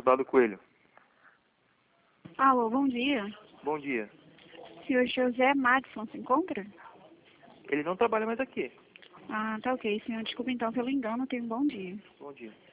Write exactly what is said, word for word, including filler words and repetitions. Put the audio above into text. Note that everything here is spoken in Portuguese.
Soldado Coelho. Alô, bom dia. Bom dia. Senhor José Madison se encontra? Ele não trabalha mais aqui. Ah, tá ok. Senhor, desculpa então pelo engano. Tenha um bom dia. Bom dia.